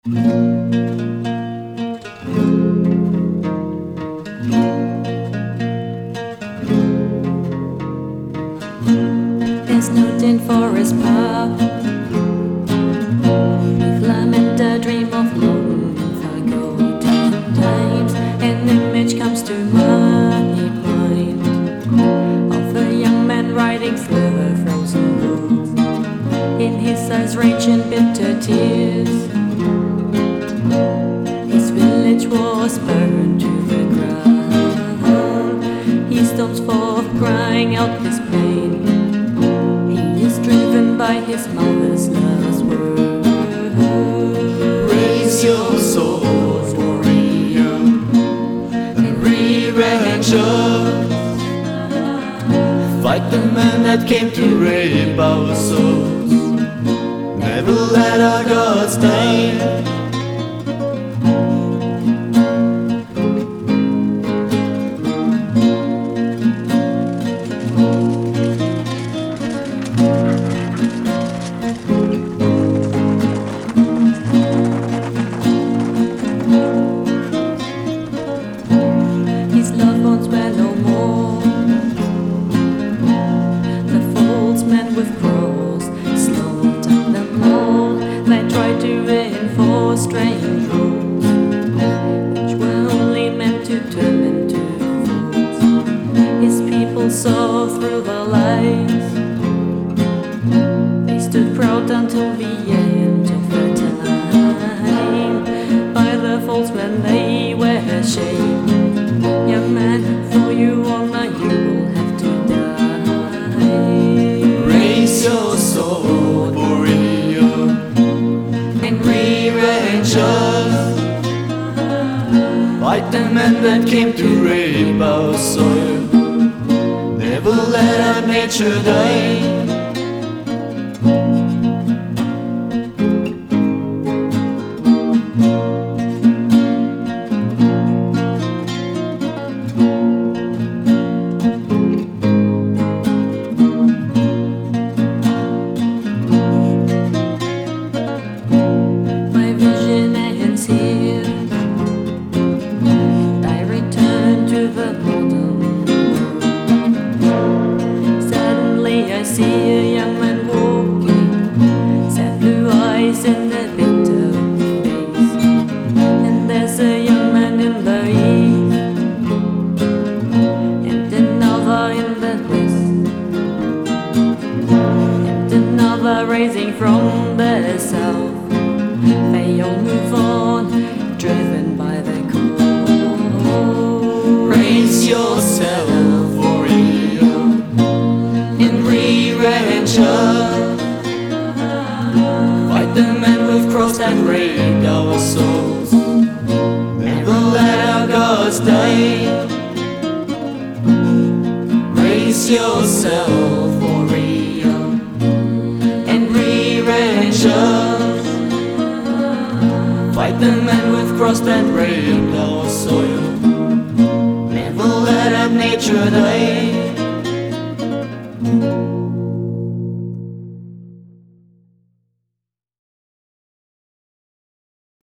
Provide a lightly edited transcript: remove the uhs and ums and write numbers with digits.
There's no tent for his pub. We've lamented a dream of long forgotten times. An image comes to my mind of a young man riding through a frozen woods. In his eyes raging bitter tears. His village was burned to the ground. He stops forth crying out his pain. He is driven by his mother's last word. Raise your sword, warrior, and revenge us. Fight the man that came to rape our souls. Never let our gods die. His loved ones were no more. The false men with cross slaughtered them all. They tried to enforce strange rules, which were only meant to turn into fools. His people saw through the lies. They stood proud until the end of the time. By the false men they were ashamed. Young man, for you honor, you will have to die. Raise your sword, warrior, and revenge us. Fight the men that came to rape our soil. Never let our nature die. I see a young man walking, sad blue eyes and a bitter face. And there's a young man in the east, and another in the west, and another rising from the south. They all move on, driven by the cold. Raise yourself, warrior, and revenge us. Fight the men with cross that raped our souls. Never let our gods die. Raise yourself, warrior, and revenge us. Fight the men with cross that raped our soil. Never let our nature die.